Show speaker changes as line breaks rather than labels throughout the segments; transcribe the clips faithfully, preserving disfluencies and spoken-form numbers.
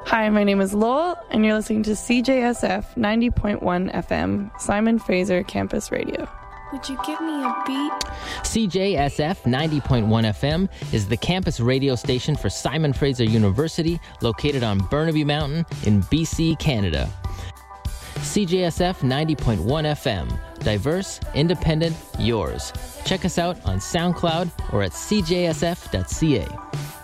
Hi, my name is Lowell, and you're listening to C J S F ninety point one F M, Simon Fraser Campus Radio.
Would you give me a beat?
C J S F ninety point one F M is the campus radio station for Simon Fraser University, located on Burnaby Mountain in B C, Canada. C J S F ninety point one F M. Diverse, independent, yours. Check us out on SoundCloud or at c j s f dot c a.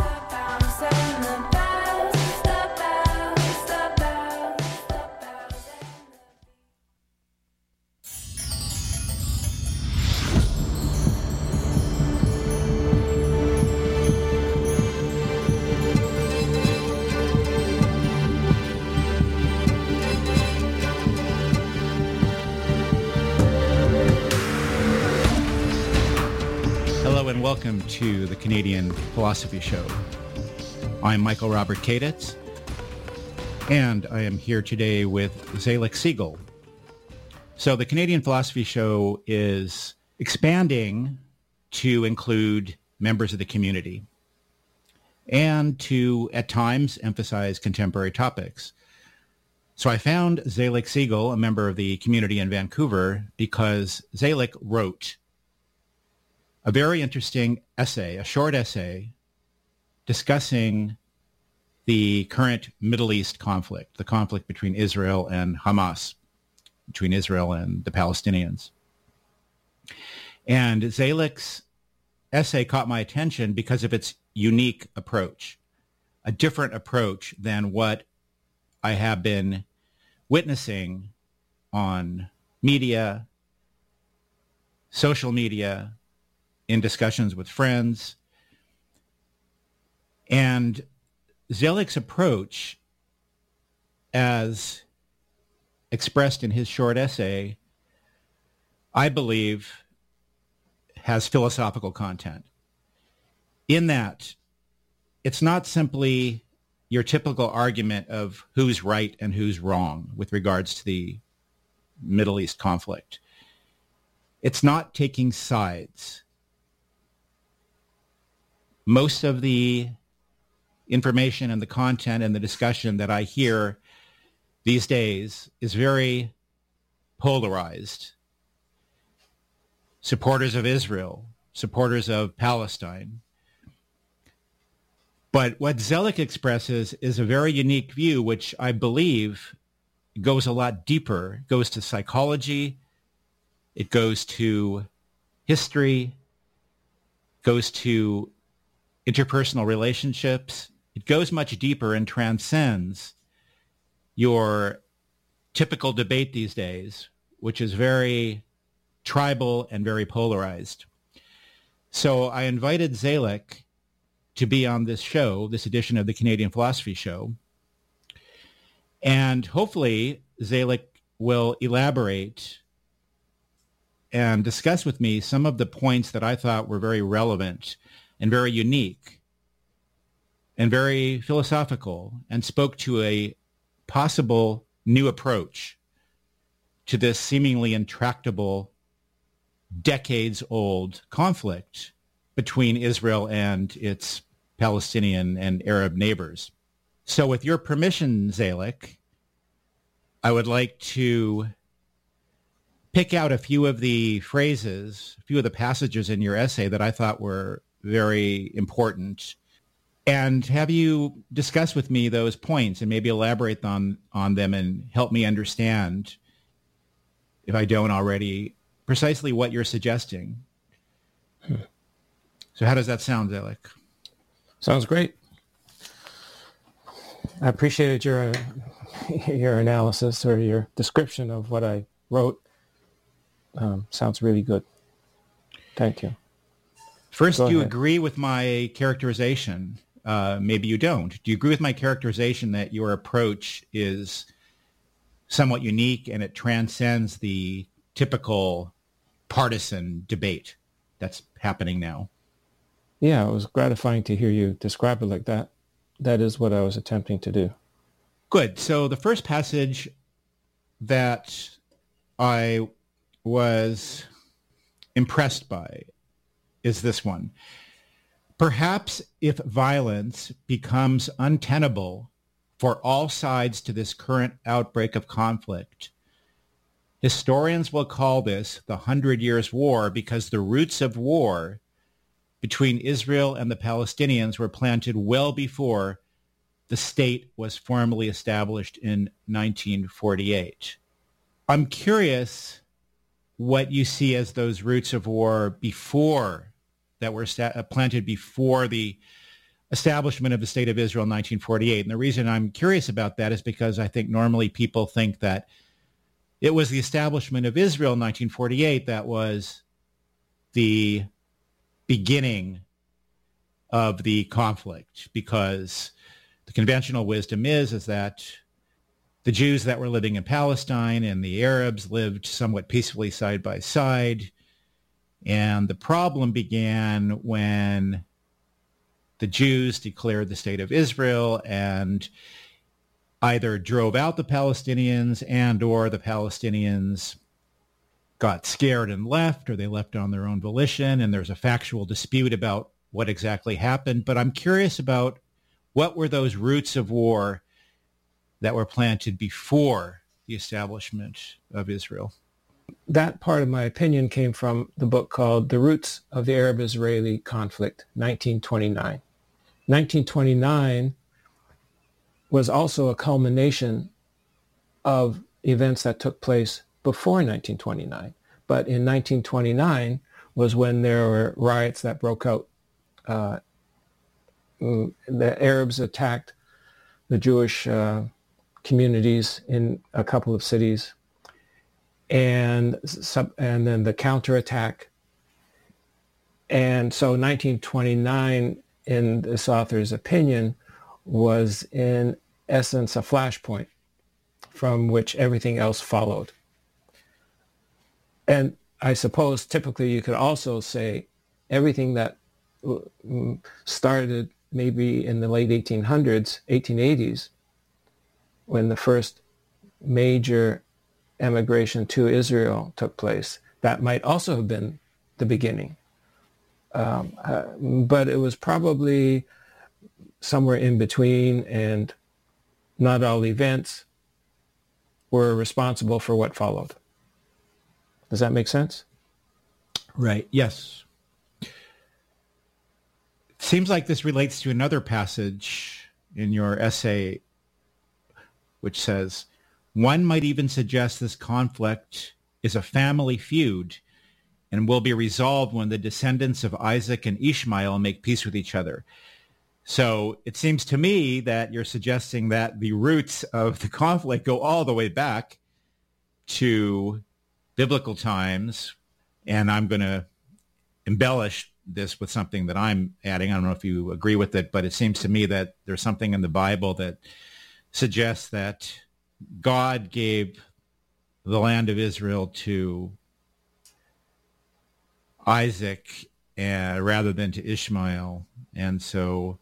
Welcome to the Canadian Philosophy Show. I'm Michael Robert Kaditz, and I am here today with Zalek Siegel. So the Canadian Philosophy Show is expanding to include members of the community and to, at times, emphasize contemporary topics. So I found Zalek Siegel, a member of the community in Vancouver, because Zalek wrote a very interesting essay, a short essay, discussing the current Middle East conflict, the conflict between Israel and Hamas, between Israel and the Palestinians. And Zalek's essay caught my attention because of its unique approach, a different approach than what I have been witnessing on media, social media, in discussions with friends. And Zalek's approach, as expressed in his short essay, I believe has philosophical content. In that, it's not simply your typical argument of who's right and who's wrong with regards to the Middle East conflict. It's not taking sides. Most of the information and the content and the discussion that I hear these days is very polarized. Supporters of Israel, supporters of Palestine. But what Zalek expresses is a very unique view, which I believe goes a lot deeper, goes to psychology, it goes to history, goes to interpersonal relationships. It goes much deeper and transcends your typical debate these days, which is very tribal and very polarized. So I invited Zalek to be on this show, this edition of the Canadian Philosophy Show. And hopefully Zalek will elaborate and discuss with me some of the points that I thought were very relevant and very unique and very philosophical, and spoke to a possible new approach to this seemingly intractable, decades-old conflict between Israel and its Palestinian and Arab neighbors. So with your permission, Zalek, I would like to pick out a few of the phrases, a few of the passages in your essay that I thought were very important, and have you discuss with me those points and maybe elaborate on, on them and help me understand, if I don't already, precisely what you're suggesting. Hmm. So how does that sound, Zalek?
Sounds great. I appreciated your your analysis or your description of what I wrote. Um, sounds really good. Thank you.
First, do you agree with my characterization? Uh, maybe you don't. Do you agree with my characterization that your approach is somewhat unique and it transcends the typical partisan debate that's happening now?
Yeah, it was gratifying to hear you describe it like that. That is what I was attempting to do.
Good. So the first passage that I was impressed by is this one. Perhaps if violence becomes untenable for all sides to this current outbreak of conflict. Historians will call this the Hundred Years' War because the roots of war between Israel and the Palestinians were planted well before the state was formally established in nineteen forty-eight. I'm curious what you see as those roots of war before, that were sta- planted before the establishment of the State of Israel in nineteen forty-eight. And the reason I'm curious about that is because I think normally people think that it was the establishment of Israel in nineteen forty-eight that was the beginning of the conflict, because the conventional wisdom is, is that the Jews that were living in Palestine and the Arabs lived somewhat peacefully side by side. And the problem began when the Jews declared the State of Israel and either drove out the Palestinians and or the Palestinians got scared and left, or they left on their own volition. And there's a factual dispute about what exactly happened. But I'm curious about what were those roots of war that were planted before the establishment of Israel?
That part of my opinion came from the book called The Roots of the Arab-Israeli Conflict, nineteen twenty-nine. nineteen twenty-nine was also a culmination of events that took place before nineteen twenty-nine. But in nineteen twenty-nine was when there were riots that broke out. Uh, the Arabs attacked the Jewish uh, communities in a couple of cities, and sub, and then the counterattack. And so nineteen twenty-nine, in this author's opinion, was in essence a flashpoint from which everything else followed. And I suppose typically you could also say everything that started maybe in the late eighteen hundreds, eighteen eighties, when the first major emigration to Israel took place, that might also have been the beginning. Um, uh, but it was probably somewhere in between, and not all events were responsible for what followed. Does that make sense?
Right. Yes. Seems like this relates to another passage in your essay, which says, one might even suggest this conflict is a family feud and will be resolved when the descendants of Isaac and Ishmael make peace with each other. So it seems to me that you're suggesting that the roots of the conflict go all the way back to biblical times. And I'm going to embellish this with something that I'm adding. I don't know if you agree with it, but it seems to me that there's something in the Bible that suggests that God gave the land of Israel to Isaac uh, rather than to Ishmael. And so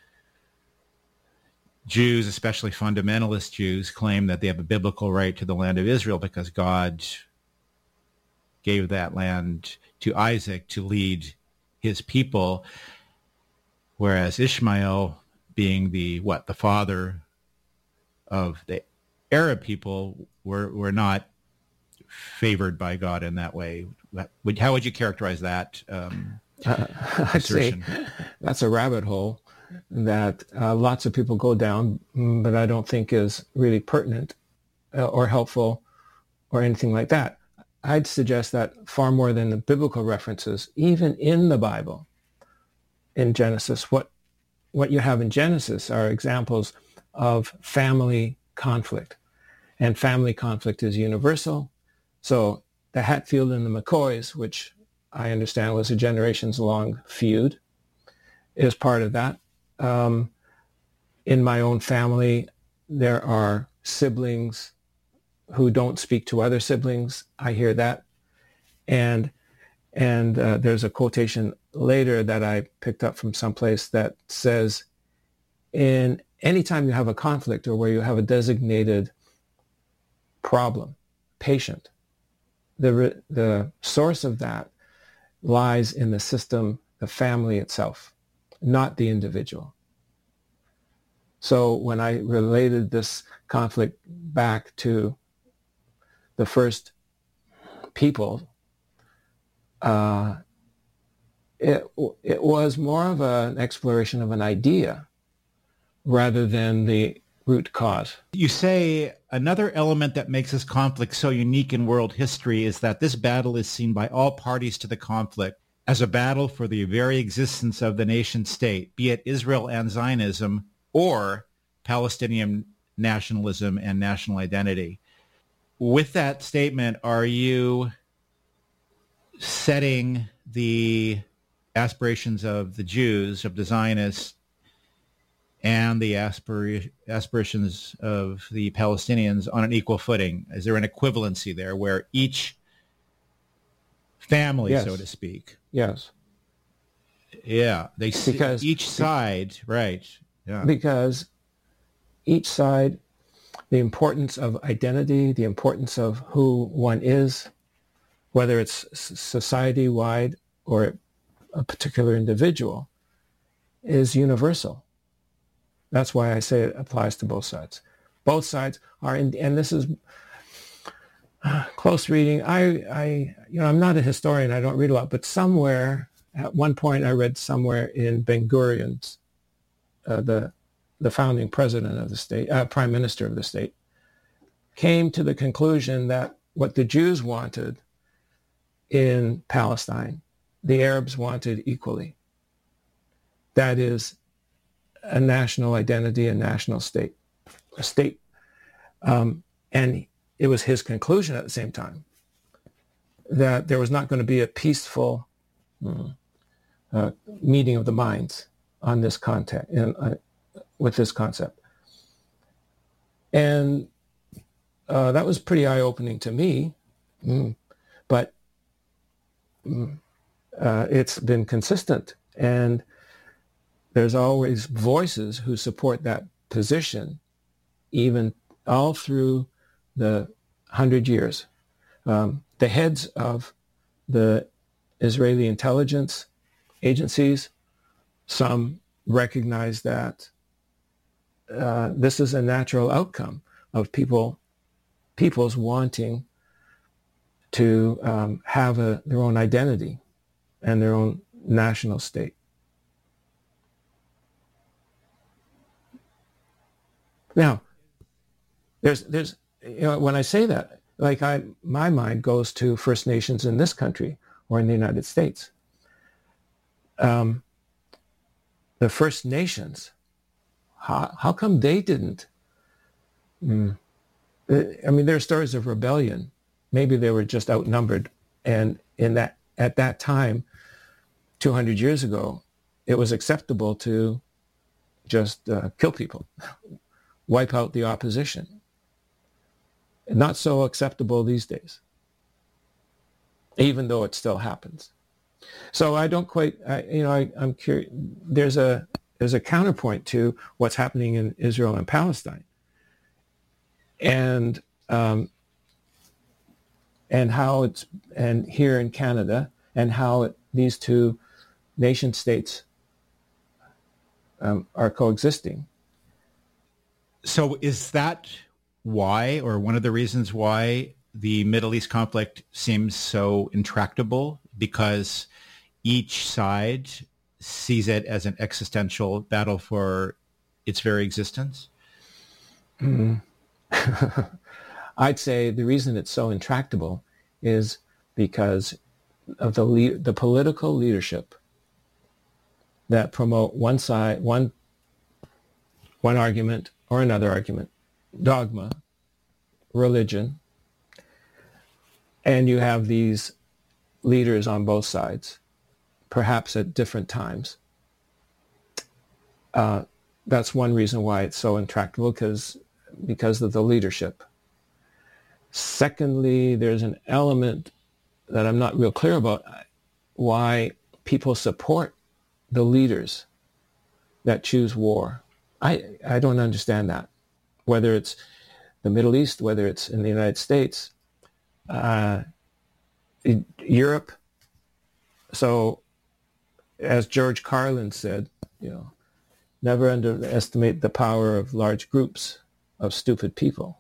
Jews, especially fundamentalist Jews, claim that they have a biblical right to the land of Israel because God gave that land to Isaac to lead his people, whereas Ishmael, being the what the father of the Arab people, were were not favored by God in that way. How would you characterize that um,
uh, I'd say that's a rabbit hole that uh, lots of people go down, but I don't think is really pertinent uh, or helpful or anything like that. I'd suggest that far more than the biblical references, even in the Bible, in Genesis, what what you have in Genesis are examples of family conflict. And family conflict is universal. So the Hatfield and the McCoys, which I understand was a generations-long feud, is part of that. Um, in my own family, there are siblings who don't speak to other siblings. I hear that. And and uh, there's a quotation later that I picked up from someplace that says, in any time you have a conflict or where you have a designated problem, patient, the the source of that lies in the system, the family itself, not the individual. So when I related this conflict back to the first people, uh, it it was more of a, an exploration of an idea rather than the root cause.
You say another element that makes this conflict so unique in world history is that this battle is seen by all parties to the conflict as a battle for the very existence of the nation state, be it Israel and Zionism or Palestinian nationalism and national identity. With that statement, are you setting the aspirations of the Jews, of the Zionists, and the aspir- aspirations of the Palestinians on an equal footing? Is there an equivalency there where each family,
yes.
so to speak?
Yes.
Yeah, they see
because
each side, right? Yeah.
Because each side, the importance of identity, the importance of who one is, whether it's society-wide or a particular individual, is universal. That's why I say it applies to both sides. Both sides are, in, and this is uh, close reading. I, I, you know, I'm not a historian. I don't read a lot, but somewhere at one point I read somewhere in Ben Gurion's, uh, the the founding president of the state, uh, prime minister of the state, came to the conclusion that what the Jews wanted in Palestine, the Arabs wanted equally. That is a national identity, a national state, a state. Um, and it was his conclusion at the same time that there was not going to be a peaceful mm, uh, meeting of the minds on this context, in, uh, with this concept. And uh, that was pretty eye-opening to me, mm, but mm, uh, it's been consistent. And there's always voices who support that position, even all through the hundred years. Um, the heads of the Israeli intelligence agencies, some recognize that uh, this is a natural outcome of people, people's wanting to um, have a, their own identity and their own national state. Now, there's, there's, you know, when I say that, like I, my mind goes to First Nations in this country or in the United States. Um, the First Nations, how, how come they didn't? Mm, I mean, there are stories of rebellion. Maybe they were just outnumbered. And in that, at that time, two hundred years ago, it was acceptable to just uh, kill people, wipe out the opposition. Not so acceptable these days, even though it still happens. So I don't quite, I, you know, I, I'm curious. There's a there's a counterpoint to what's happening in Israel and Palestine, and um, and how it's and here in Canada, and how it, these two nation states um, are coexisting.
So is that why, or one of the reasons why, the Middle East conflict seems so intractable? Because each side sees it as an existential battle for its very existence?
Mm. I'd say the reason it's so intractable is because of the le- the political leadership that promote one side, one one argument or another argument, dogma, religion, and you have these leaders on both sides, perhaps at different times. Uh, that's one reason why it's so intractable, because because of the leadership. Secondly, there's an element that I'm not real clear about, why people support the leaders that choose war. I, I don't understand that. Whether it's the Middle East, whether it's in the United States, uh, Europe. So, as George Carlin said, you know, never underestimate the power of large groups of stupid people.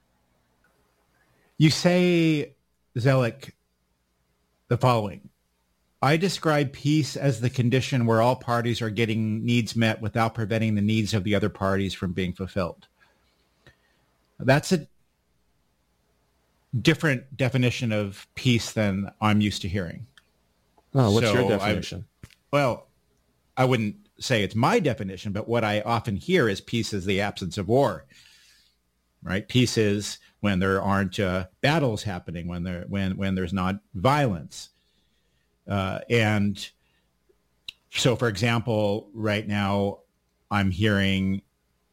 You say, Zelig, the following. I describe peace as the condition where all parties are getting needs met without preventing the needs of the other parties from being fulfilled. That's a different definition of peace than I'm used to hearing.
Oh, what's
so
your definition?
I, well, I wouldn't say it's my definition, but what I often hear is peace is the absence of war. Right? Peace is when there aren't uh, battles happening, when there when when there's not violence. Uh, and so, for example, right now I'm hearing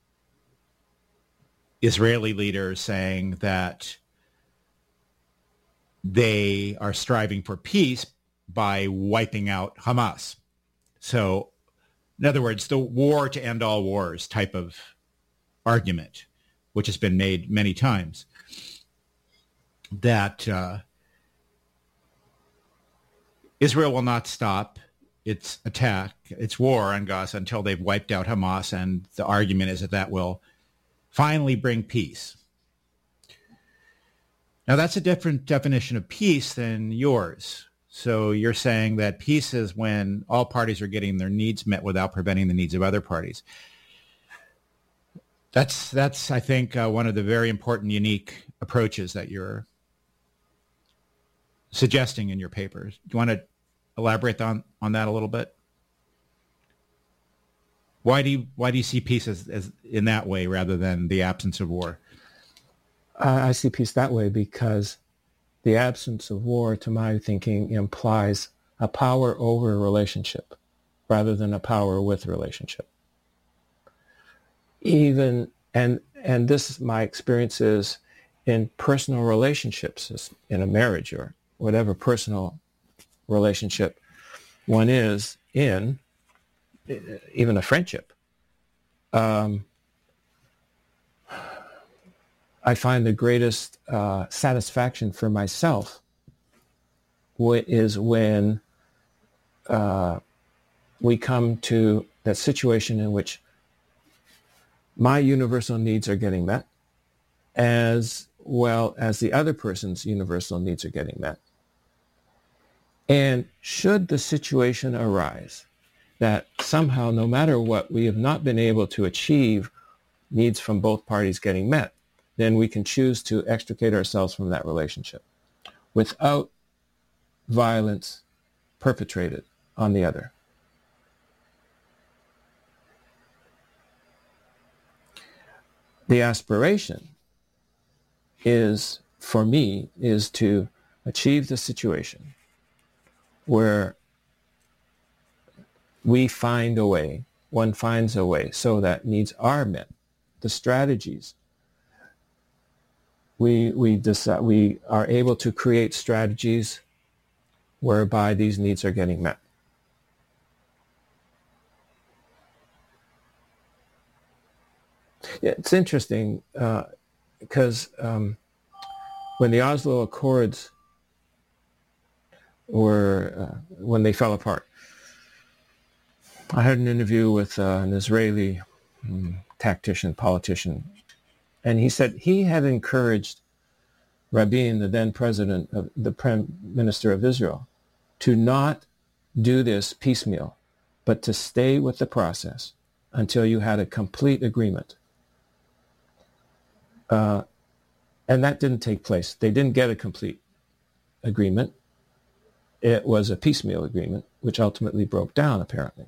Israeli leaders saying that they are striving for peace by wiping out Hamas. So, in other words, the war to end all wars type of argument, which has been made many times, that uh, Israel will not stop its attack, its war on Gaza until they've wiped out Hamas, and the argument is that that will finally bring peace. Now, that's a different definition of peace than yours. So you're saying that peace is when all parties are getting their needs met without preventing the needs of other parties. That's, that's I think, uh, one of the very important, unique approaches that you're suggesting in your papers. Do you want to elaborate on, on that a little bit? Why do you, why do you see peace as, as in that way rather than the absence of war?
Uh, I see peace that way because the absence of war, to my thinking, implies a power over a relationship rather than a power with a relationship. Even, and and this, my experience is in personal relationships, in a marriage or whatever personal relationship one is in, even a friendship. Um, I find the greatest uh, satisfaction for myself w- is when uh, we come to that situation in which my universal needs are getting met as well as the other person's universal needs are getting met. And should the situation arise that somehow, no matter what, we have not been able to achieve needs from both parties getting met, then we can choose to extricate ourselves from that relationship without violence perpetrated on the other. The aspiration is, for me, is to achieve the situation where we find a way, one finds a way so that needs are met. The strategies, we we decide, we are able to create strategies whereby these needs are getting met. Yeah, it's interesting uh, because um, when the Oslo Accords were, uh, when they fell apart, I had an interview with uh, an Israeli um, tactician, politician, and he said he had encouraged Rabin, the then president of the Prime Minister of Israel, to not do this piecemeal, but to stay with the process until you had a complete agreement. Uh, and that didn't take place. They didn't get a complete agreement. It was a piecemeal agreement, which ultimately broke down, apparently.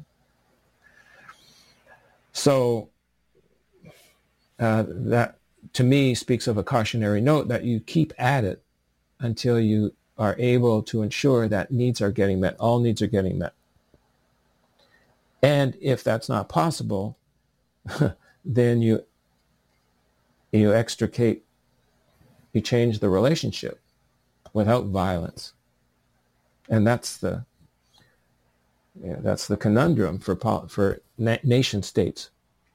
So uh, that, to me, speaks of a cautionary note that you keep at it until you are able to ensure that needs are getting met, all needs are getting met. And if that's not possible, then you you extricate, you change the relationship without violence. And that's the yeah, that's the conundrum for for na- nation states.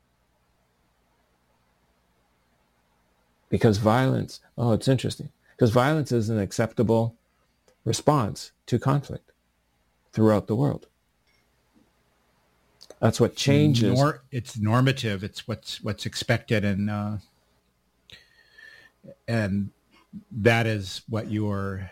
Because violence, oh, it's interesting. Because violence is an acceptable response to conflict throughout the world. That's what changes.
Nor, it's normative. It's what's what's expected, and uh, and that is what you're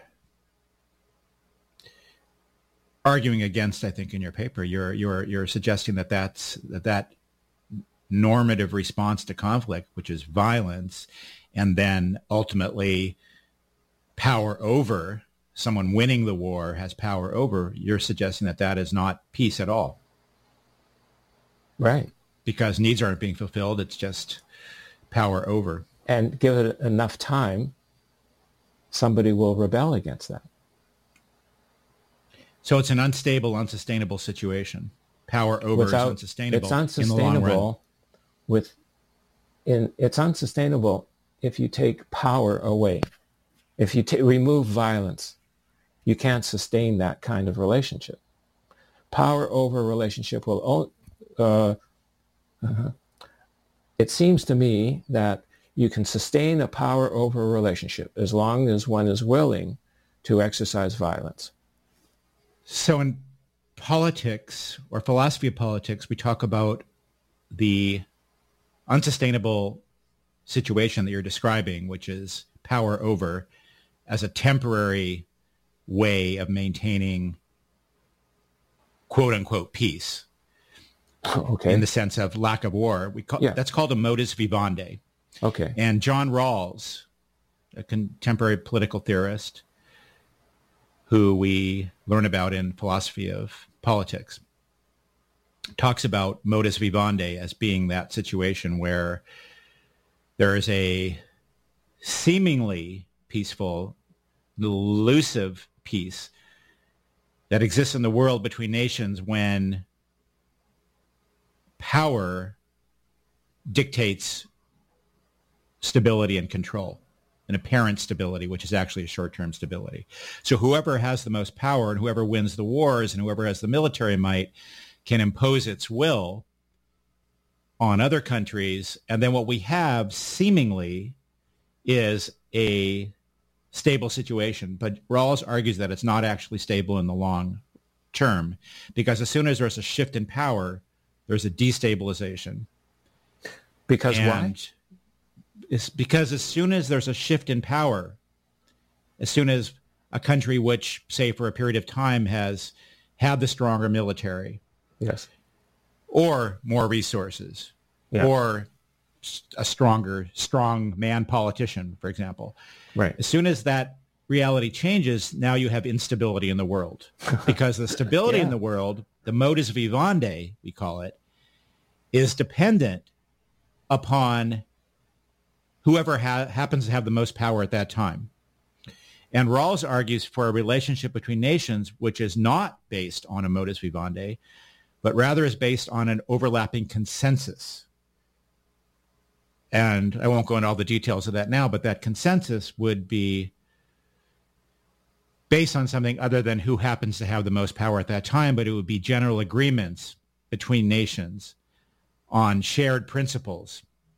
arguing against. I think in your paper, you're you're you're suggesting that that's that that normative response to conflict, which is violence, and then ultimately power over someone winning the war has power over. You're suggesting that that is not peace at all.
Right.
Because needs aren't being fulfilled. It's just power over.
And give it enough time, somebody will rebel against that.
So it's an unstable, unsustainable situation. Power over
Without,
is unsustainable.
It's unsustainable
in the long run.
with in it's unsustainable if you take power away. If you t- remove violence, you can't sustain that kind of relationship. Power over relationship will only Uh, uh-huh. It seems to me that you can sustain a power over a relationship as long as one is willing to exercise violence.
So in politics or philosophy of politics, we talk about the unsustainable situation that you're describing, which is power over, as a temporary way of maintaining quote unquote peace.
Okay.
In the sense of lack of war. We call,
yeah.
That's called a modus vivendi.
Okay.
And John Rawls, a contemporary political theorist who we learn about in philosophy of politics, talks about modus vivendi as being that situation where there is a seemingly peaceful, elusive peace that exists in the world between nations when power dictates stability and control, an apparent stability, which is actually a short-term stability. So whoever has the most power and whoever wins the wars and whoever has the military might can impose its will on other countries. And then what we have seemingly is a stable situation. But Rawls argues that it's not actually stable in the long term, because as soon as there's a shift in power, there's a destabilization.
Because
and
why?
It's because as soon as there's a shift in power, as soon as a country which, say, for a period of time has had the stronger military,
yes,
or more resources,
yeah.
or a stronger, strong man politician, for example,
right.
As soon as that reality changes, now you have instability in the world, because the stability
yeah.
in the world, the modus vivendi, we call it, is dependent upon whoever ha- happens to have the most power at that time. And Rawls argues for a relationship between nations which is not based on a modus vivendi, but rather is based on an overlapping consensus. And I won't go into all the details of that now, but that consensus would be based on something other than who happens to have the most power at that time, but it would be general agreements between nations on shared principles.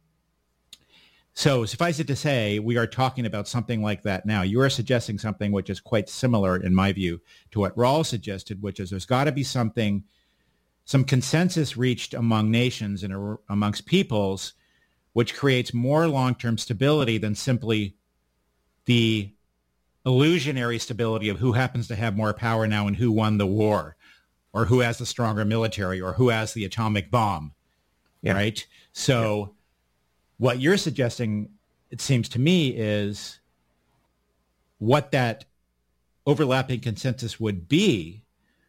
So suffice it to say, we are talking about something like that now. You are suggesting something which is quite similar, in my view, to what Rawls suggested, which is there's got to be something, some consensus reached among nations and amongst peoples, which creates more long-term stability than simply the illusionary stability of who happens to have more power now and who won the war, or who has the stronger military, or who has the atomic bomb, yeah. right? So yeah. what you're suggesting, it seems to me, is what that overlapping consensus would be,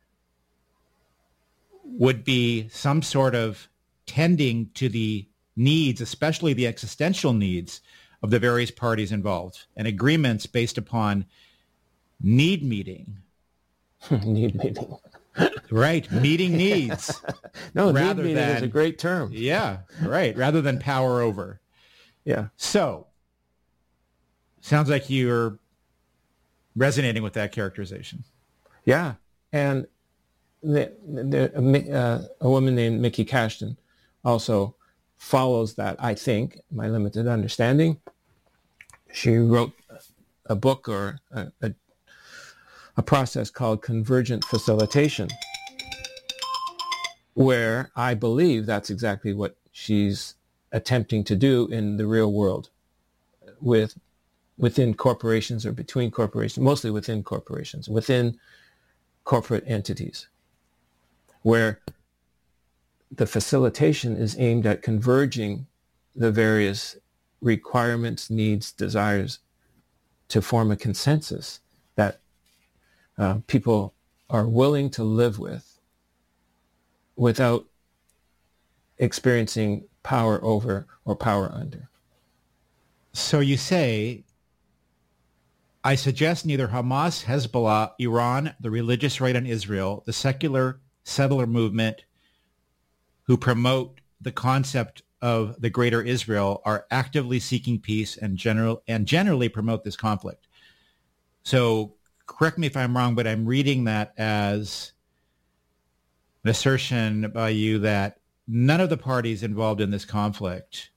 would be some sort of tending to the needs, especially the existential needs of the various parties involved, and agreements based upon need meeting.
Need meeting.
Right, meeting needs.
No,
rather
need meeting
than,
is a great term.
Yeah, right, rather than power over.
Yeah.
So, sounds like you're resonating with that characterization.
Yeah, and the, the, uh, a woman named Mickey Cashton also follows that, I think, my limited understanding. She wrote a book or a, a, a process called convergent facilitation. where I believe that's exactly what she's attempting to do in the real world with within corporations or between corporations, mostly within corporations, within corporate entities, where the facilitation is aimed at converging the various requirements, needs, desires to form a consensus that uh, people are willing to live with without experiencing power over or power under.
So you say, I suggest neither Hamas, Hezbollah, Iran, the religious right on Israel, the secular settler movement who promote the concept of the greater Israel are actively seeking peace and general and generally promote this conflict. So correct me if I'm wrong, but I'm reading that as an assertion by you that none of the parties involved in this conflict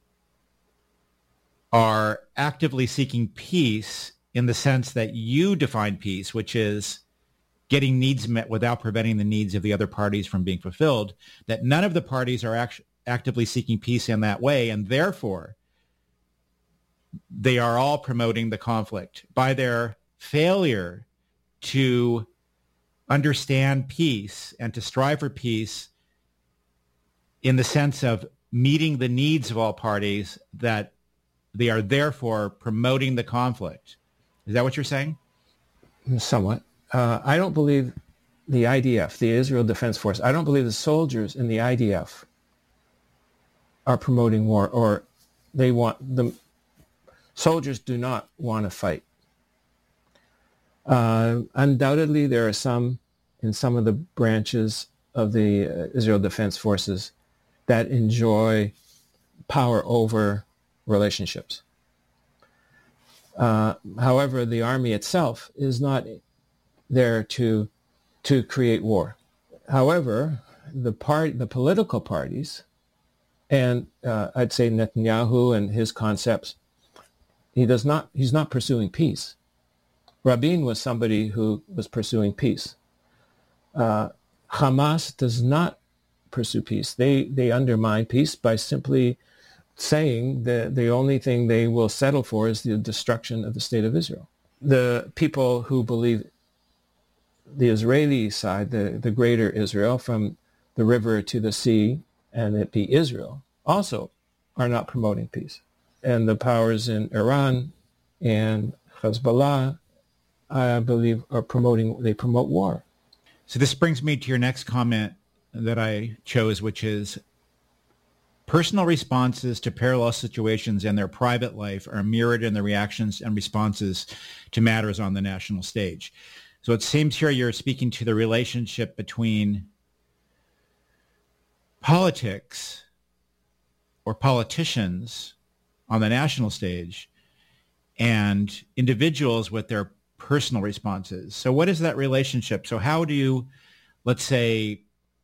are actively seeking peace in the sense that you define peace, which is getting needs met without preventing the needs of the other parties from being fulfilled, that none of the parties are act- actively seeking peace in that way, and therefore they are all promoting the conflict by their failure to understand peace and to strive for peace in the sense of meeting the needs of all parties, that they are therefore promoting the conflict. Is that what you're saying?
Somewhat. Uh, I don't believe the I D F, the Israel Defense Force, I don't believe the soldiers in the I D F are promoting war, or they want, the soldiers do not want to fight. Uh, undoubtedly, there are some in some of the branches of the uh, Israel Defense Forces that enjoy power over relationships. Uh, however, the army itself is not there to to create war. However, the part, the political parties, and uh, I'd say Netanyahu and his concepts, he does not. He's not pursuing peace. Rabin was somebody who was pursuing peace. Uh, Hamas does not pursue peace. They they undermine peace by simply saying that the only thing they will settle for is the destruction of the state of Israel. The people who believe the Israeli side, the, the greater Israel, from the river to the sea, and it be Israel, also are not promoting peace. And the powers in Iran and Hezbollah, I believe, are promoting, they promote war.
So this brings me to your next comment that I chose, which is personal responses to parallel situations in their private life are mirrored in the reactions and responses to matters on the national stage. So it seems here you're speaking to the relationship between politics or politicians on the national stage and individuals with their personal responses. So what is that relationship? So how do you, let's say,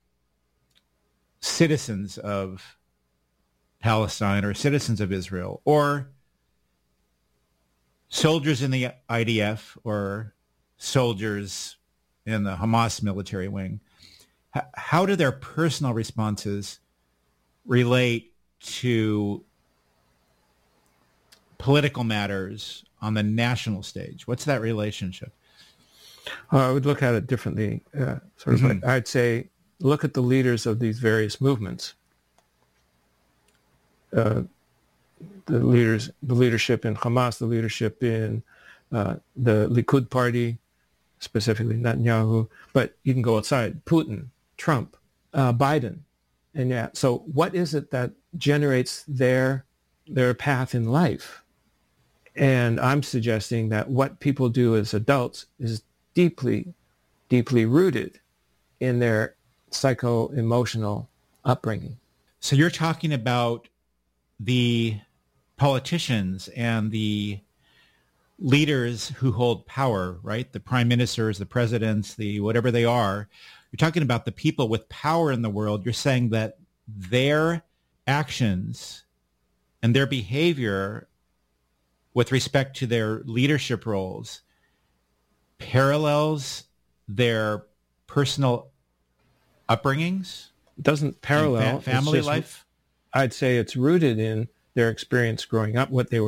citizens of Palestine or citizens of Israel or soldiers in the I D F or soldiers in the Hamas military wing, h- how do their personal responses relate to political matters on the national stage? What's that relationship?
Uh, I would look at it differently. Uh, sort of, mm-hmm. like, I'd say, look at the leaders of these various movements. Uh, the leaders, the leadership in Hamas, the leadership in uh, the Likud party, specifically Netanyahu, but you can go outside, Putin, Trump, uh, Biden. And yeah, so what is it that generates their their path in life? And I'm suggesting that what people do as adults is deeply, deeply rooted in their psycho-emotional upbringing.
So you're talking about the politicians and the leaders who hold power, right? The prime ministers, the presidents, the whatever they are. You're talking about the people with power in the world. You're saying that their actions and their behavior with respect to their leadership roles parallels their personal upbringings?
doesn't parallel
fa- family
just,
life.
I'd say it's rooted in their experience growing up, what they were